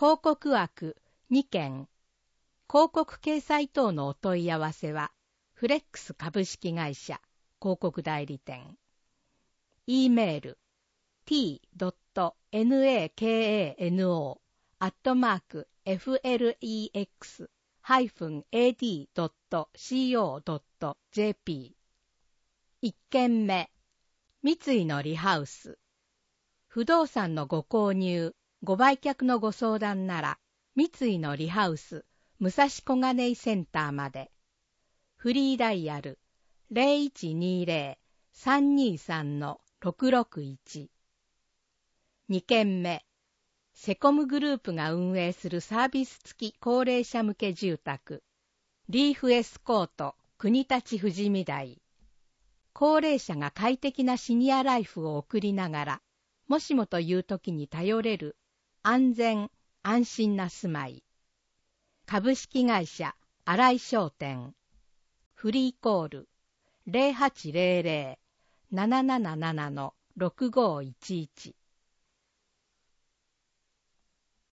広告枠2件。広告掲載等のお問い合わせは、フレックス株式会社広告代理店。e メール t.nakano@flex-ad.co.jp。 1件目、三井のリハウス。不動産のご購入、ご売却のご相談なら、三井のリハウス武蔵小金井センターまで。フリーダイヤル 0120-323-661。2件目、セコムグループが運営するサービス付き高齢者向け住宅、リーフエスコート国立富士見台。高齢者が快適なシニアライフを送りながら、もしもという時に頼れる安全・安心な住まい。株式会社新井商店。フリーコール 0800-777-6511。